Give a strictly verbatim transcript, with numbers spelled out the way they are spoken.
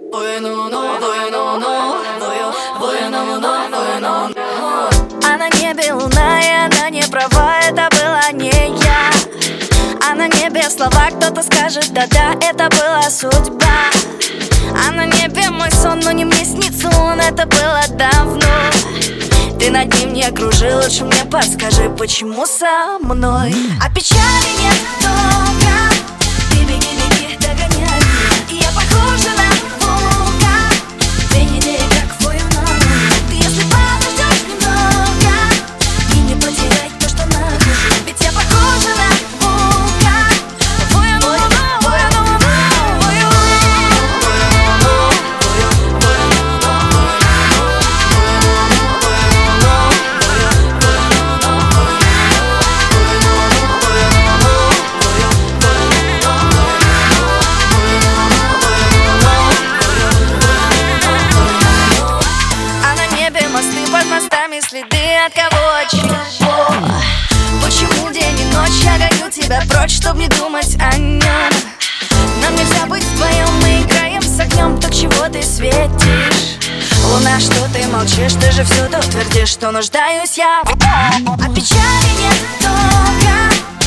А на небе луна, и она не права, это была не я. А на небе слова, кто-то скажет, да-да, это была судьба. А на небе мой сон, но не мне снится он, это было давно. Ты над ним не кружи, лучше мне подскажи, почему со мной. А печали нет только, ты беги, беги, догоняй. И я похожа на волка, две недели как вою ногу. Ты если подождешь немного и не потерять то, что нахожу, ведь я похожа на волка, вою ногу, вою ногу, вою мосты, под мостами следы от кого, от чего. Почему день и ночь я гоню тебя прочь, чтоб не думать о нем. Нам нельзя быть вдвоем, мы играем с огнем. Так чего ты светишь? Луна, что ты молчишь? Ты же всюду твердишь, что нуждаюсь я. А печали нет только,